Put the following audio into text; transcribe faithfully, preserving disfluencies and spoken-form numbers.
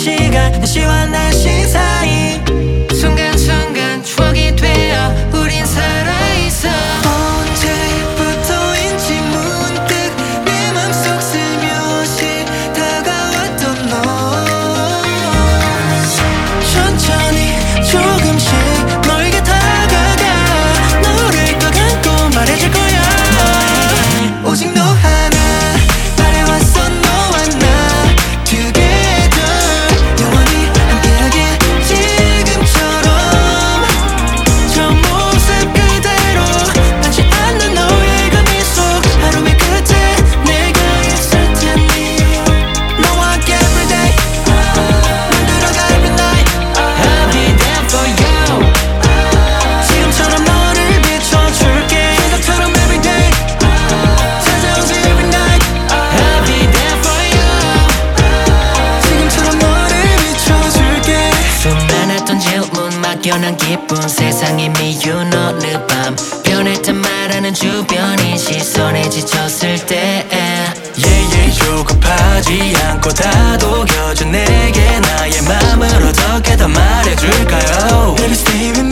시간 날씨와 날씨 사이 순간순간 추억이 되어 우린 살아있어. 언제부터인지 문득 내 맘속 슬며시 다가왔던 너. 천천히 조금씩 너에게 다가가 너를 꼭 안고 말해줄 거야. 오직 너 하나 바래왔어. 너와 나 together 영원히 함께하길 지금처럼. 저 모습 그대로 변치 않는 너의 그 미소 하루의 끝에 내가 있을 테니 너와 함께 everyday 눈 들어가 every night I'll be there for you. 지금처럼 너를 비춰줄게 생각처럼 everyday 찾아오지 every night I'll be there for you. 지금처럼 너를 비춰줄게. 수많았던 질문 막연한 기쁨 세상이 미운 어느 밤 변할 듯 말하는 주변인 시선에 지쳤을 때 예예 조급하지 않고 다독여준 내게 나의 맘을 어떻게 더 말해줄까요? Baby stay with